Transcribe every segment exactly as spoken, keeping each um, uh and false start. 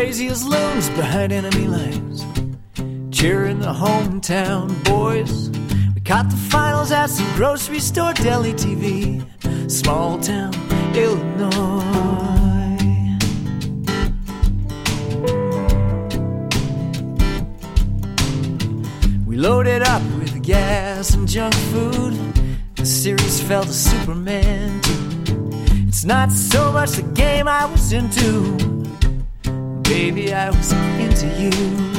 crazy as loons behind enemy lines, cheering the hometown boys. We caught the finals at some grocery store deli T V, small town Illinois. We loaded up with gas and junk food. The series felt a Superman too. It's not so much the game I was into, baby, I was into you.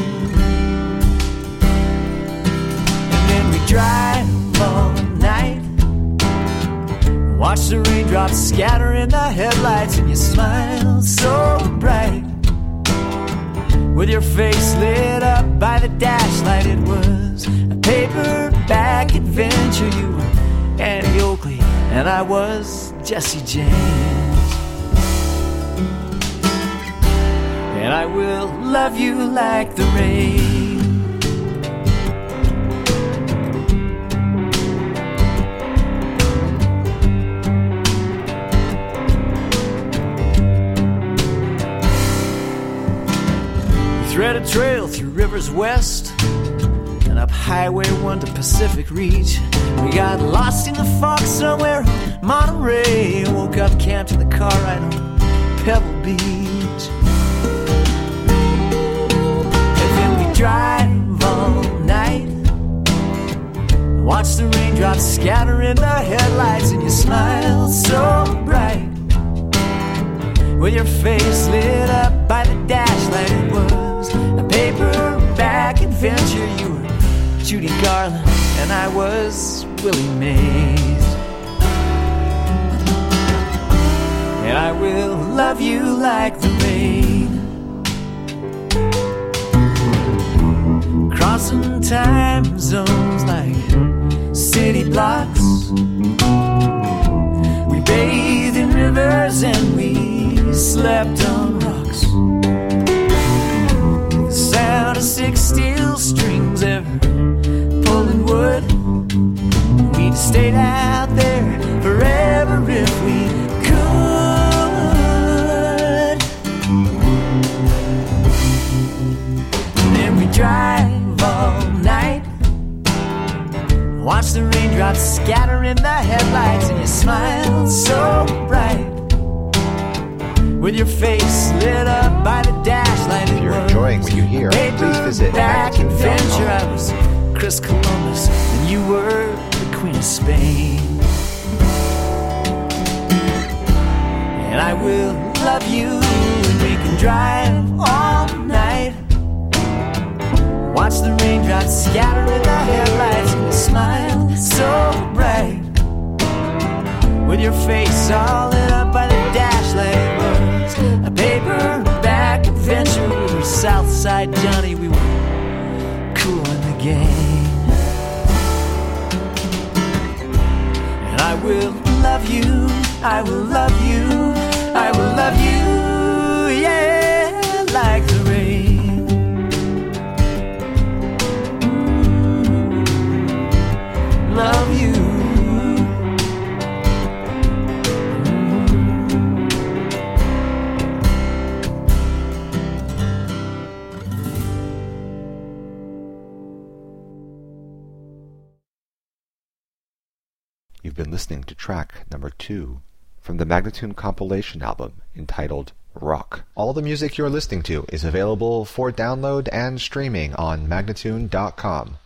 And then we drive all night, watch the raindrops scatter in the headlights, and you smile so bright, with your face lit up by the dash light. It was a paperback adventure. You were Annie Oakley and I was Jesse James. And I will love you like the rain. We thread a trail through rivers west and up Highway one to Pacific Reach. We got lost in the fog somewhere in Monterey, woke up camped in the car right on Pebble Beach. And then we drive all night, watch the raindrops scatter in the headlights, and you smile so bright, with your face lit up by the dash light. It was a paperback adventure. You were Judy Garland and I was Willie Mays. And I will love you like the rain, crossing time zones like city blocks. We bathed in rivers and we slept on rocks. The sound of six steel strings ever pulling wood. We'd stayed out there forever if we could. And then we drive all night, watch the raindrops scatter in the headlights, and you smile so bright, with your face lit up by the dash light. If you're enjoying what you hear, please visit Magnitude dot com. I was Chris Columbus and you were the Queen of Spain. And I will love you and we can drive all night, watch the raindrops scatter in the headlights, and you smile so bright, with your face all lit up by the dash light. It was a paperback adventure. We were Southside Johnny, we were cool in the game. And I will love you, I will love you, I will love you, yeah, like the rain. Mm, love you. You've been listening to track number two from the Magnitude compilation album entitled Rock. All the music you're listening to is available for download and streaming on Magnitude dot com.